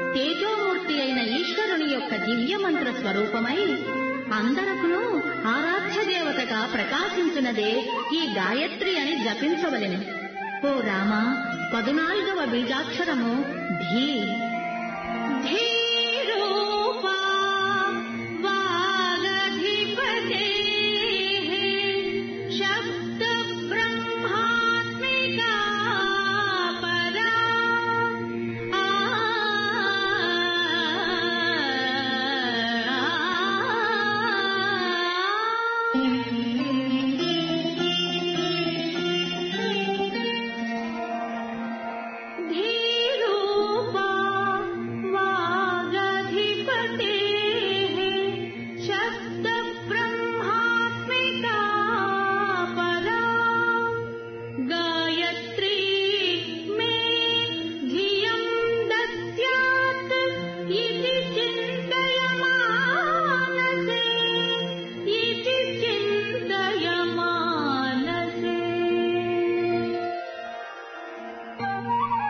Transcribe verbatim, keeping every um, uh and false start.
తేజోమూర్తి అయిన ఈశ్వరుని యొక్క దివ్య మంత్ర స్వరూపమై అందరకును ఆరాధ్య దేవతగా ప్రకాశించునదే ఈ గాయత్రి అని జపించవలెను. ఓ రామ, పదునాలుగవ బీజాక్షరము ధీ. ధీ